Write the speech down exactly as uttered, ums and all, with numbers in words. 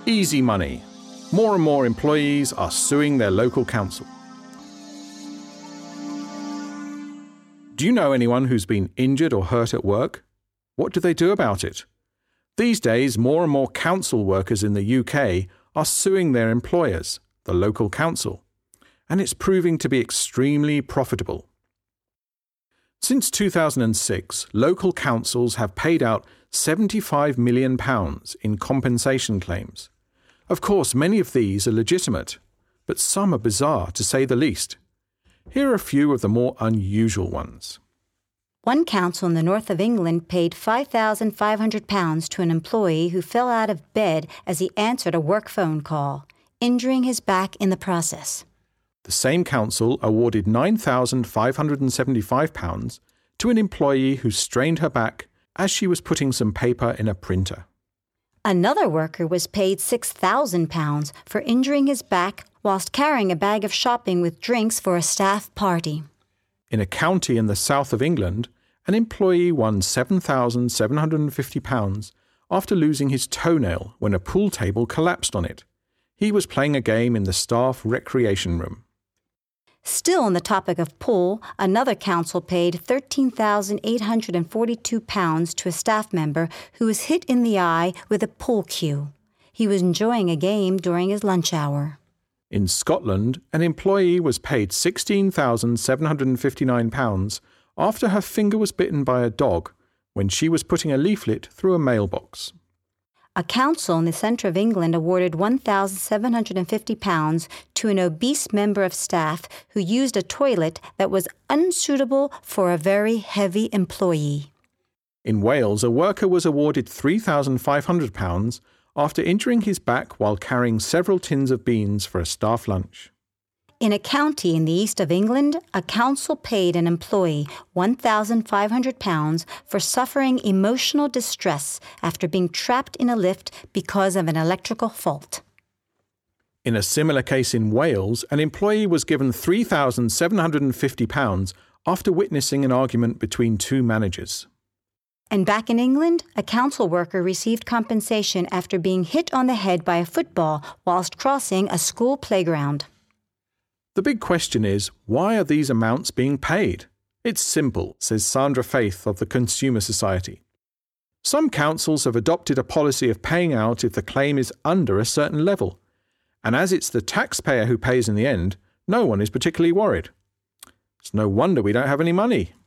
Easy money. More and more employees are suing their local council. Do you know anyone who's been injured or hurt at work? What do they do about it? These days, more and more council workers in the U K are suing their employers, the local council, and it's proving to be extremely profitable. Since two thousand six, local councils have paid out seventy-five million pounds in compensation claims. Of course, many of these are legitimate, but some are bizarre to say the least. Here are a few of the more unusual ones. One council in the north of England paid five thousand five hundred pounds to an employee who fell out of bed as he answered a work phone call, injuring his back in the process. The same council awarded nine thousand five hundred seventy-five pounds to an employee who strained her back as she was putting some paper in a printer. Another worker was paid six thousand pounds for injuring his back whilst carrying a bag of shopping with drinks for a staff party. In a county in the south of England, an employee won seven thousand seven hundred fifty pounds after losing his toenail when a pool table collapsed on it. He was playing a game in the staff recreation room. Still on the topic of pool, another council paid thirteen thousand eight hundred forty-two pounds to a staff member who was hit in the eye with a pool cue. He was enjoying a game during his lunch hour. In Scotland, an employee was paid sixteen thousand seven hundred fifty-nine pounds after her finger was bitten by a dog when she was putting a leaflet through a mailbox. A council in the centre of England awarded one thousand seven hundred fifty pounds to an obese member of staff who used a toilet that was unsuitable for a very heavy employee. In Wales, a worker was awarded three thousand five hundred pounds after injuring his back while carrying several tins of beans for a staff lunch. In a county in the east of England, a council paid an employee one thousand five hundred pounds for suffering emotional distress after being trapped in a lift because of an electrical fault. In a similar case in Wales, an employee was given three thousand seven hundred fifty pounds after witnessing an argument between two managers. And back in England, a council worker received compensation after being hit on the head by a football whilst crossing a school playground. The big question is, why are these amounts being paid? It's simple, says Sandra Faith of the Consumer Society. Some councils have adopted a policy of paying out if the claim is under a certain level, and as it's the taxpayer who pays in the end, no one is particularly worried. It's no wonder we don't have any money.